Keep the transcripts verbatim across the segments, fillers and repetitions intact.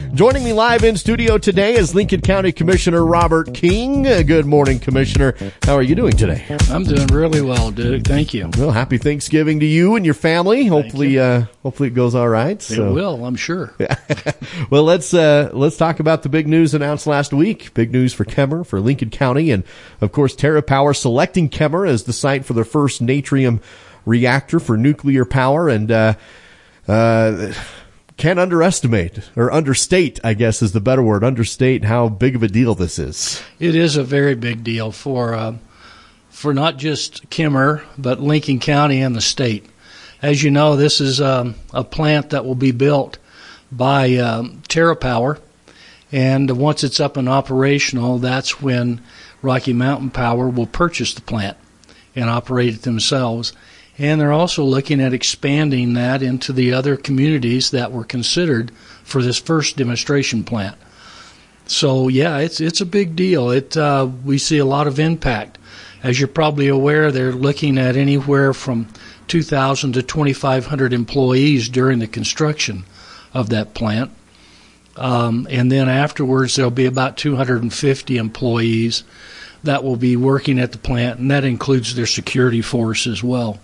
Joining me live in studio today is Lincoln County Commissioner Robert King. Good morning, Commissioner. How are you doing today? I'm doing really well, Duke. Thank you. Well, happy Thanksgiving to you and your family. Hopefully, you. uh, hopefully it goes all right. So. It will, I'm sure. Well, let's uh, let's talk about the big news announced last week. Big news for Kemmer, for Lincoln County, and of course, TerraPower selecting Kemmer as the site for their first Natrium reactor for nuclear power, and uh, uh, can't underestimate or understate, I guess is the better word, understate how big of a deal this is. It is a very big deal for uh, for not just Kemmer, but Lincoln County and the state. As you know, this is um, a plant that will be built by um, TerraPower, and once it's up and operational, that's when Rocky Mountain Power will purchase the plant and operate it themselves. And they're also looking at expanding that into the other communities that were considered for this first demonstration plant. So, yeah, it's it's a big deal. It uh, we see a lot of impact. As you're probably aware, they're looking at anywhere from two thousand to twenty-five hundred employees during the construction of that plant. Um, and then afterwards, there'll be about two hundred fifty employees that will be working at the plant, and that includes their security force as well.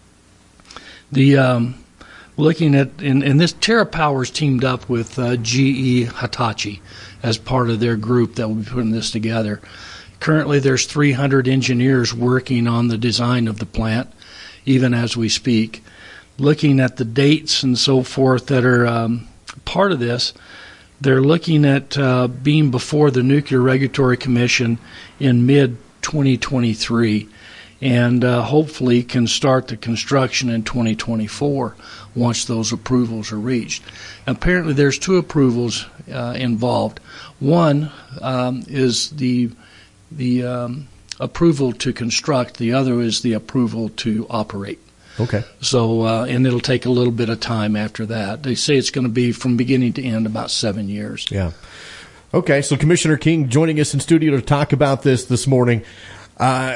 The um, looking at and, and this TerraPower's teamed up with uh, G E Hitachi as part of their group that will be putting this together. Currently, there's three hundred engineers working on the design of the plant, even as we speak. Looking at the dates and so forth that are um, part of this, they're looking at uh, being before the Nuclear Regulatory Commission in mid twenty twenty-three. And uh, hopefully can start the construction in twenty twenty-four once those approvals are reached. Apparently there's two approvals uh, involved. One um, is the the um, approval to construct. The other is the approval to operate. Okay. So, uh, and it'll take a little bit of time after that. They say it's going to be from beginning to end about seven years. Yeah. Okay, so Commissioner King joining us in studio to talk about this this morning. Uh,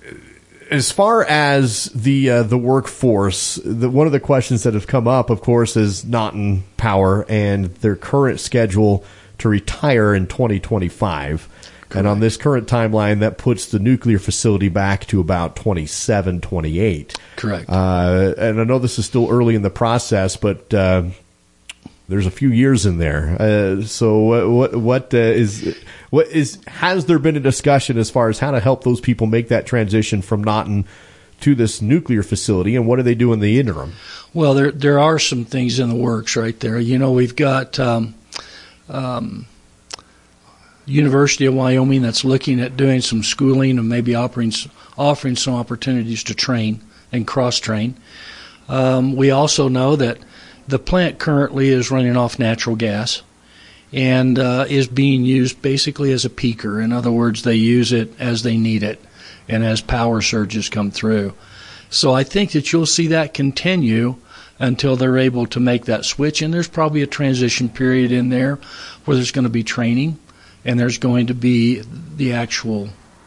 As far as the uh, the workforce, the, one of the questions that have come up, of course, is Naughton Power and their current schedule to retire in twenty twenty-five. Correct. And on this current timeline, that puts the nuclear facility back to about twenty-seven, twenty-eight. Correct. Uh, and I know this is still early in the process, but uh, there's a few years in there. Uh, so what what, what uh, is what is has there been a discussion as far as how to help those people make that transition from Naughton to this nuclear facility, and what do they do in the interim? Well, there there are some things in the works right there. You know, we've got um, um, University of Wyoming that's looking at doing some schooling and maybe offering offering some opportunities to train and cross train. Um, we also know that the plant currently is running off natural gas and uh, is being used basically as a peaker. In other words, they use it as they need it and as power surges come through. So I think that you'll see that continue until they're able to make that switch. And there's probably a transition period in there where there's going to be training and there's going to be the actual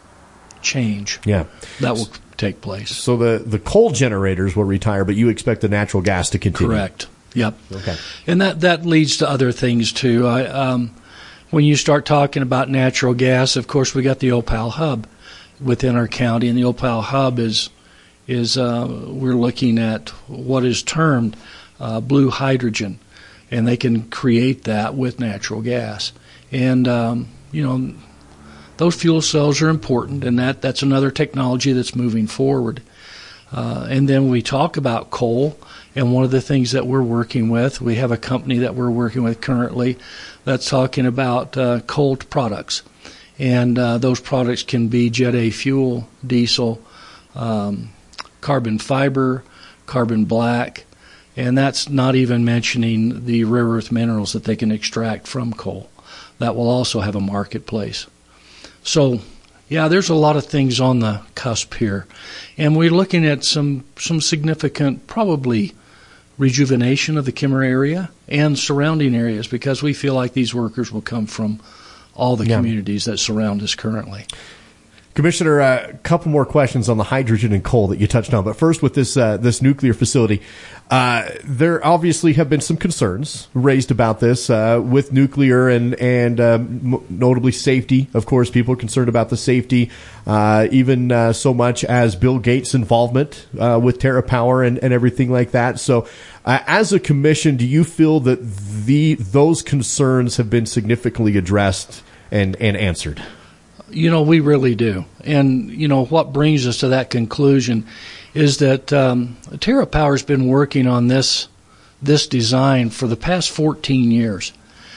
change yeah. that will take place. So the, the coal generators will retire, but you expect the natural gas to continue? Correct. Yep. Okay. And that, that leads to other things, too. I, um, when you start talking about natural gas, of course, we got the Opal Hub within our county, and the Opal Hub is, is uh, we're looking at what is termed uh, blue hydrogen, and they can create that with natural gas. And, um, you know, those fuel cells are important, and that, that's another technology that's moving forward. Uh, and then we talk about coal. And one of the things that we're working with, we have a company that we're working with currently that's talking about uh, coal products. And uh, those products can be Jet A fuel, diesel, um, carbon fiber, carbon black, and that's not even mentioning the rare earth minerals that they can extract from coal. That will also have a marketplace. So, yeah, there's a lot of things on the cusp here. And we're looking at some, some significant, probably, rejuvenation of the Kemmer area and surrounding areas, because we feel like these workers will come from all the yeah. communities that surround us currently. Commissioner, a uh, couple more questions on the hydrogen and coal that you touched on. But first, with this uh, this nuclear facility, uh, there obviously have been some concerns raised about this uh, with nuclear and and um, notably safety. Of course, people are concerned about the safety, uh, even uh, so much as Bill Gates' involvement uh, with TerraPower and, and everything like that. So, uh, as a commission, do you feel that the those concerns have been significantly addressed and, and answered? You know, we really do. And, you know, what brings us to that conclusion is that um, TerraPower has been working on this this design for the past fourteen years,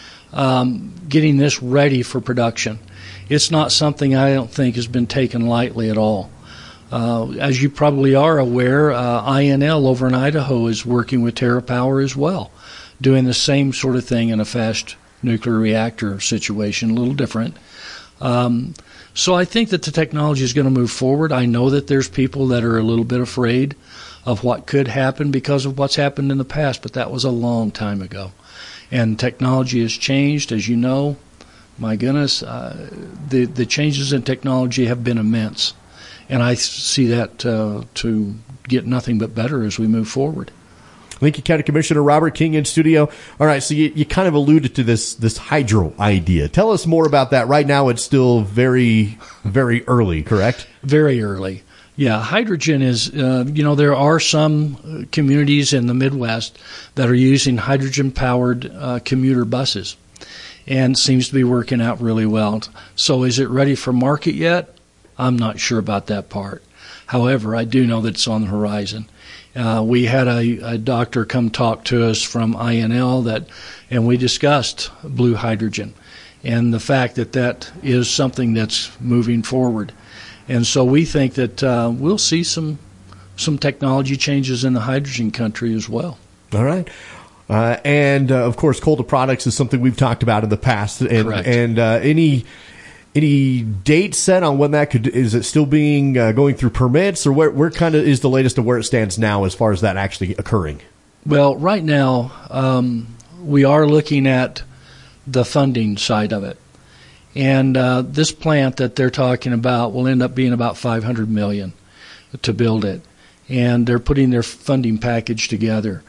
um, getting this ready for production. It's not something I don't think has been taken lightly at all. Uh, as you probably are aware, uh, I N L over in Idaho is working with TerraPower as well, doing the same sort of thing in a fast nuclear reactor situation, a little different. Um, so I think that the technology is going to move forward. I know that there's people that are a little bit afraid of what could happen because of what's happened in the past, but that was a long time ago. And technology has changed, as you know. My goodness, uh, the, the changes in technology have been immense. And I see that uh, to get nothing but better as we move forward. Lincoln County Commissioner Robert King in studio. All right, so you, you kind of alluded to this this hydro idea. Tell us more about that. Right now, it's still very, very early, correct? Very early. Yeah, hydrogen is, uh, you know, there are some communities in the Midwest that are using hydrogen-powered uh, commuter buses, and seems to be working out really well. So is it ready for market yet? I'm not sure about that part. However, I do know that it's on the horizon. Uh, we had a, a doctor come talk to us from I N L that, and we discussed blue hydrogen and the fact that that is something that's moving forward. And so we think that uh, we'll see some some technology changes in the hydrogen country as well. All right. Uh, and, uh, of course, coal to products is something we've talked about in the past. And, Correct. And uh, any any date set on when that could, is it still being uh, going through permits, or where, where kind of is the latest of where it stands now as far as that actually occurring? Well, right now, um, we are looking at the funding side of it. And uh, this plant that they're talking about will end up being about five hundred million dollars to build it. And they're putting their funding package together.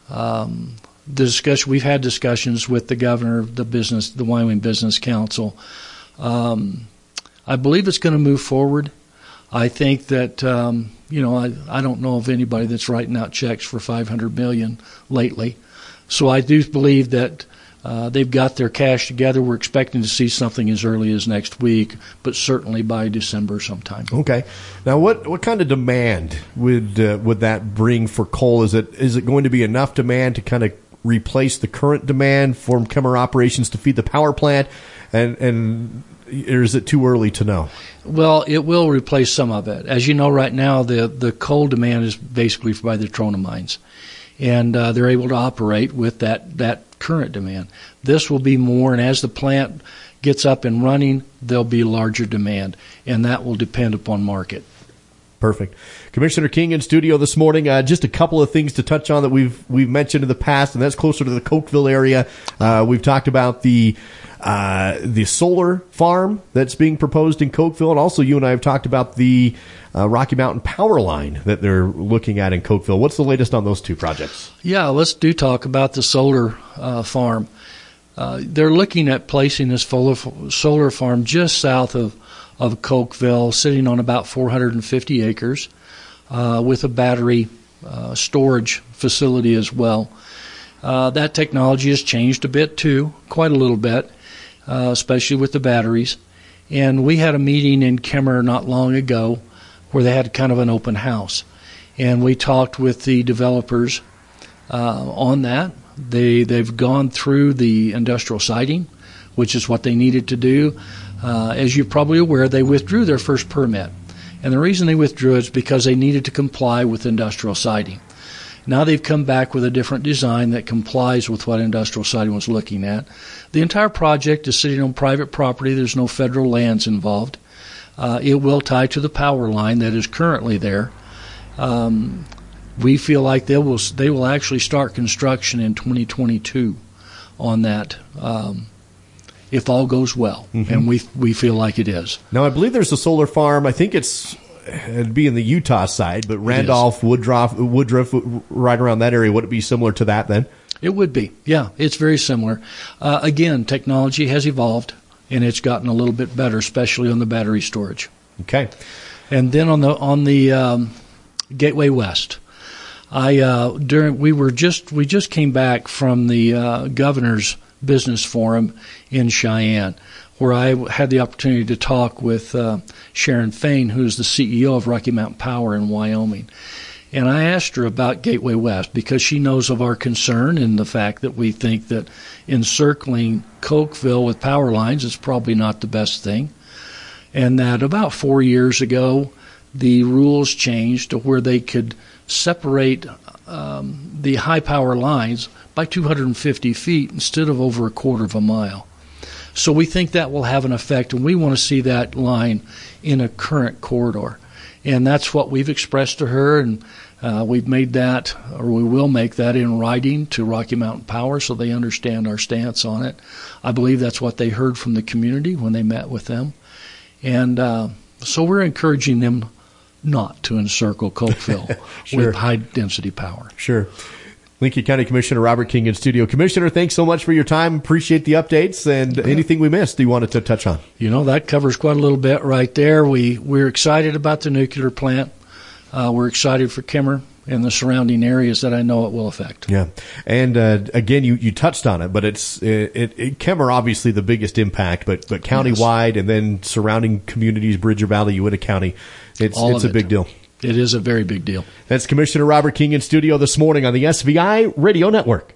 Um, the discussion, we've had discussions with the governor of the business, the Wyoming Business Council. Um, I believe it's going to move forward. I think that, um, you know, I, I don't know of anybody that's writing out checks for five hundred million dollars lately. So I do believe that uh, they've got their cash together. We're expecting to see something as early as next week, but certainly by December sometime. Okay. Now, what, what kind of demand would uh, would that bring for coal? Is it is it going to be enough demand to kind of replace the current demand for Kemmerer operations to feed the power plant? And, and or is it too early to know? Well, it will replace some of it. As you know, right now, the, the coal demand is basically by the trona mines. And uh, they're able to operate with that, that current demand. This will be more, and as the plant gets up and running, there'll be larger demand. And that will depend upon market. Perfect. Commissioner King in studio this morning. Uh, just a couple of things to touch on that we've we've mentioned in the past, and that's closer to the Cokeville area. Uh, we've talked about the uh, the solar farm that's being proposed in Cokeville, and also you and I have talked about the uh, Rocky Mountain power line that they're looking at in Cokeville. What's the latest on those two projects? Yeah, let's do talk about the solar uh, farm. Uh, they're looking at placing this solar farm just south of of Cokeville, sitting on about four hundred fifty acres, uh, with a battery uh, storage facility as well. Uh, that technology has changed a bit too, quite a little bit, uh, especially with the batteries. And we had a meeting in Kemmerer not long ago where they had kind of an open house. And we talked with the developers uh, on that. They, they've gone through the industrial siting, which is what they needed to do. Uh, as you're probably aware, they withdrew their first permit. And the reason they withdrew it is because they needed to comply with industrial siting. Now they've come back with a different design that complies with what industrial siting was looking at. The entire project is sitting on private property. There's no federal lands involved. Uh, it will tie to the power line that is currently there. Um, we feel like they will, they will actually start construction in twenty twenty-two on that. Um, if all goes well, mm-hmm. and we we feel like it is. Now, I believe there's a solar farm. I think it's it'd be in the Utah side, but Randolph, Woodruff, Woodruff, right around that area. Would it be similar to that then? It would be. Yeah, it's very similar. Uh, again, technology has evolved, and it's gotten a little bit better, especially on the battery storage. Okay. And then on the on the um, Gateway West, I uh, during we were just we just came back from the uh, governor's business forum in Cheyenne, where I had the opportunity to talk with uh, Sharon Fain, who's the C E O of Rocky Mountain Power in Wyoming. And I asked her about Gateway West because she knows of our concern and the fact that we think that encircling Cokeville with power lines is probably not the best thing. And that about four years ago, the rules changed to where they could separate um, the high power lines by two hundred fifty feet instead of over a quarter of a mile. So we think that will have an effect, and we want to see that line in a current corridor. And that's what we've expressed to her, and uh, we've made that, or we will make that in writing to Rocky Mountain Power so they understand our stance on it. I believe that's what they heard from the community when they met with them. And uh, so we're encouraging them not to encircle Cokeville sure. with high-density power. Sure. Lincoln County Commissioner Robert King in studio. Commissioner, thanks so much for your time. Appreciate the updates. And anything we missed you wanted to touch on? You know, that covers quite a little bit right there. We, we're excited about the nuclear plant. Uh, we're excited for Kemmer and the surrounding areas that I know it will affect. Yeah. And uh, again, you, you touched on it, but it's it, it, it Kemmer obviously the biggest impact, but but countywide yes. and then surrounding communities, Bridger Valley, Uinta County, it's All it's a it. big deal. It is a very big deal. That's Commissioner Robert King in studio this morning on the S V I Radio Network.